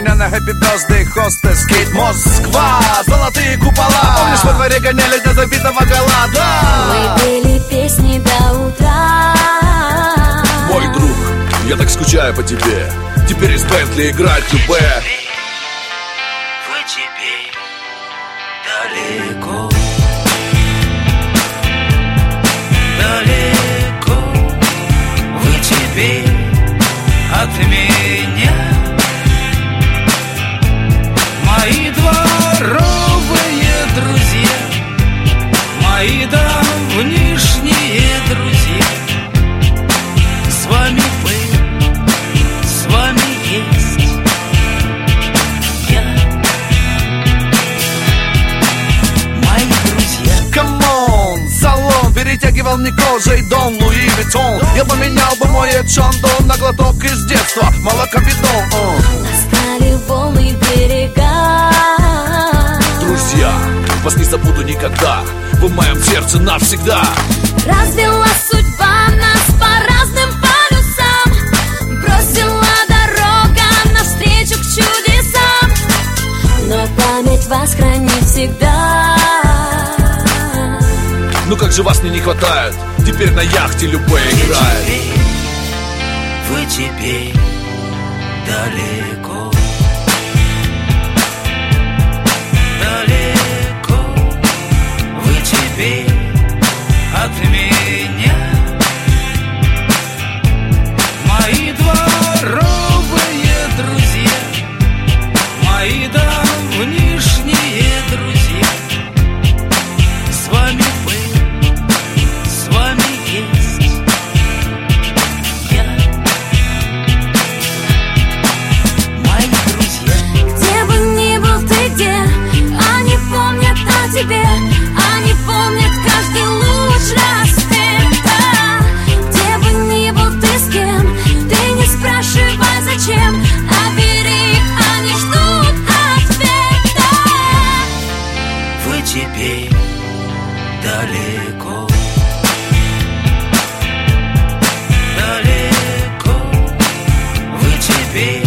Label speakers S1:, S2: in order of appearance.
S1: меня на Happy Birthday Hostess Кейт Москва, золотые купола. Помнишь, во дворе гоняли до забитого голода?
S2: Мы пели песни до утра.
S3: Мой друг, я так скучаю по тебе. Теперь из Бентли играет любэ.
S4: Вы теперь далеко, далеко. Вы теперь от меня. Мои дворовые друзья, мои давнишние друзья. С вами был, с вами есть я. Мои друзья.
S1: Камон, салон перетягивал мне кожей Дон Луи Виттон. Я поменял бы мой Чондо на глоток из детства, молокобидон.
S2: Настали волны берега.
S3: Друзья, вас не забуду никогда. Вы в моем сердце навсегда.
S2: Развела судьба нас по разным полюсам. Бросила дорога навстречу к чудесам. Но память вас хранит всегда.
S3: Ну как же вас мне не хватает. Теперь на яхте любэ играет.
S4: Вы теперь далеко, далеко. Вы теперь от меня. Мои дворовые друзья, мои давнишние друзья. С вами был, с вами есть я. Мои друзья.
S2: Где бы ни был ты, где, они помнят о тебе. Они помнят каждый луч рассвета. Где бы ни был ты, с кем, ты не спрашивай зачем, а бери их, они ждут ответа.
S4: Вы теперь далеко, далеко. Вы теперь